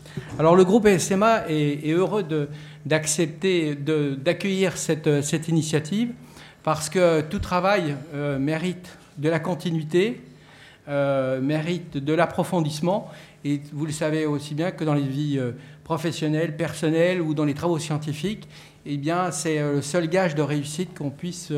Alors le groupe SMA est heureux d'accueillir cette initiative parce que tout travail mérite de la continuité, mérite de l'approfondissement. Et vous le savez aussi bien que dans les vies professionnelles, personnelles ou dans les travaux scientifiques, eh bien, c'est le seul gage de réussite qu'on puisse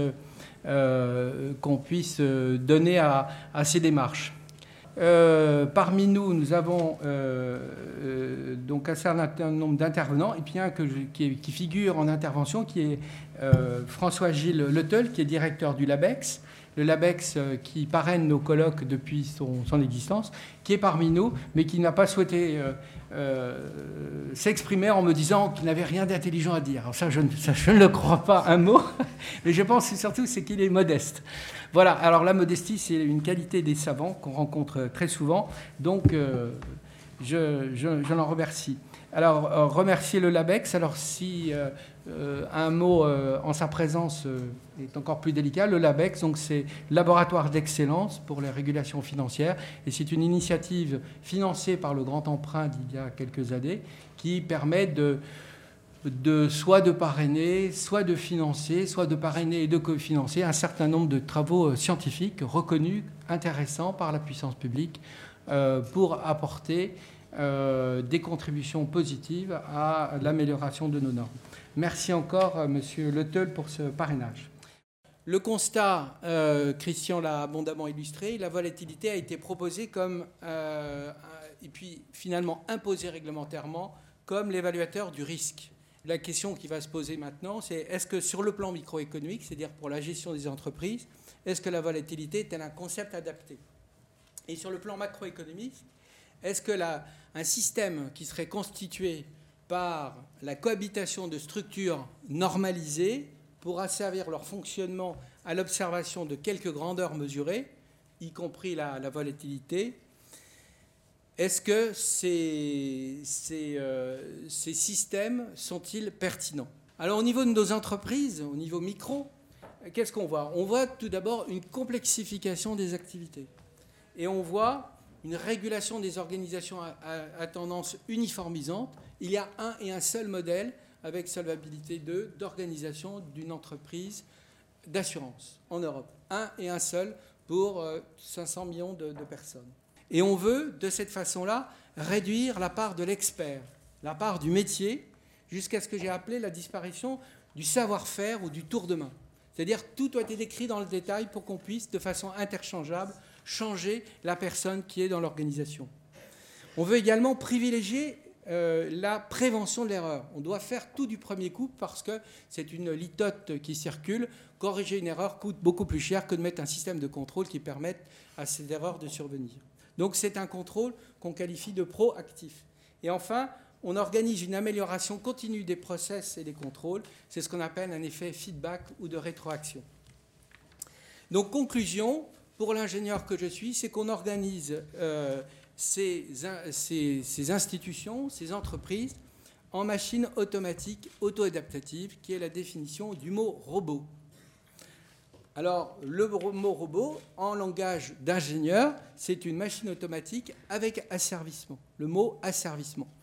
donner à ces démarches. Parmi nous, nous avons donc un certain nombre d'intervenants, et puis un qui figure en intervention, qui est François-Gilles Leteul, qui est directeur du LABEX. Le LABEX qui parraine nos colloques depuis son existence, qui est parmi nous, mais qui n'a pas souhaité s'exprimer en me disant qu'il n'avait rien d'intelligent à dire. Alors ça, je ne le crois pas un mot, mais je pense surtout c'est qu'il est modeste. Voilà, alors la modestie, c'est une qualité des savants qu'on rencontre très souvent, donc je l'en remercie. Alors, remercier le LABEX. Alors, si un mot en sa présence est encore plus délicat, le LABEX, donc c'est Laboratoire d'excellence pour les régulations financières, et c'est une initiative financée par le Grand Emprunt d'il y a quelques années qui permet soit de parrainer, soit de financer, soit de parrainer et de cofinancer un certain nombre de travaux scientifiques reconnus, intéressants par la puissance publique pour apporter des contributions positives à l'amélioration de nos normes. Merci encore, Monsieur Leteul, pour ce parrainage. Le constat, Christian l'a abondamment illustré, la volatilité a été proposée comme, et puis finalement imposée réglementairement, comme l'évaluateur du risque. La question qui va se poser maintenant, c'est est-ce que sur le plan microéconomique, c'est-à-dire pour la gestion des entreprises, est-ce que la volatilité est-elle un concept adapté? Et sur le plan macroéconomique, est-ce que un système qui serait constitué par la cohabitation de structures normalisées pourra servir leur fonctionnement à l'observation de quelques grandeurs mesurées, y compris la volatilité? Est-ce que ces systèmes sont-ils pertinents? Alors au niveau de nos entreprises, au niveau micro, qu'est-ce qu'on voit? On voit tout d'abord une complexification des activités. Et on voit une régulation des organisations à tendance uniformisante. Il y a un et un seul modèle avec solvabilité 2 d'organisation d'une entreprise d'assurance en Europe. Un et un seul pour 500 millions de personnes. Et on veut, de cette façon-là, réduire la part de l'expert, la part du métier, jusqu'à ce que j'ai appelé la disparition du savoir-faire ou du tour de main. C'est-à-dire tout doit être décrit dans le détail pour qu'on puisse, de façon interchangeable, changer la personne qui est dans l'organisation. On veut également privilégier la prévention de l'erreur. On doit faire tout du premier coup parce que c'est une litote qui circule. Corriger une erreur coûte beaucoup plus cher que de mettre un système de contrôle qui permette à ces erreurs de survenir. Donc c'est un contrôle qu'on qualifie de proactif. Et enfin, on organise une amélioration continue des process et des contrôles. C'est ce qu'on appelle un effet feedback ou de rétroaction. Donc conclusion, pour l'ingénieur que je suis, c'est qu'on organise ces institutions, ces entreprises, en machines automatiques auto-adaptatives, qui est la définition du mot robot. Alors, le mot robot, en langage d'ingénieur, c'est une machine automatique avec asservissement. Le mot asservissement.